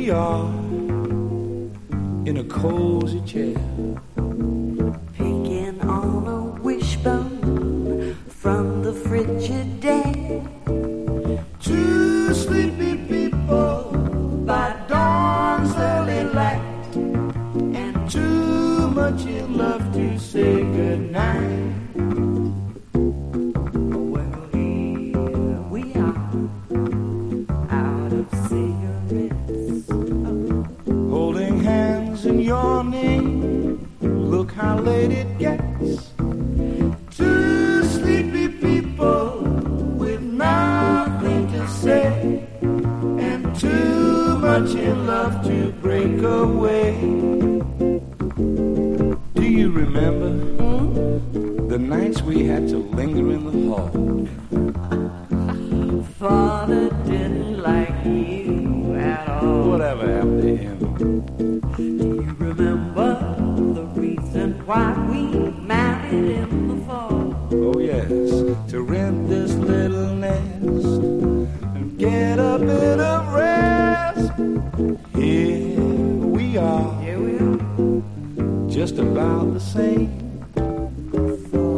we are in a cozy chair, picking on a wishbone from the Frigidaire. Two sleepy people by dawn's early light, and too much in love to say goodnight. Well, here we are, out of cigarettes, Holding hands and yawning, look how late it gets. Two sleepy people with nothing to say, and too much in love to break away. Do you remember the nights we had to linger in the hall? Father didn't like you at all. Whatever happened to him? Do you remember the reason why we married in the fall? Oh yes, to rent this little nest and get a bit of rest. Here we are, Here we are, just about the same.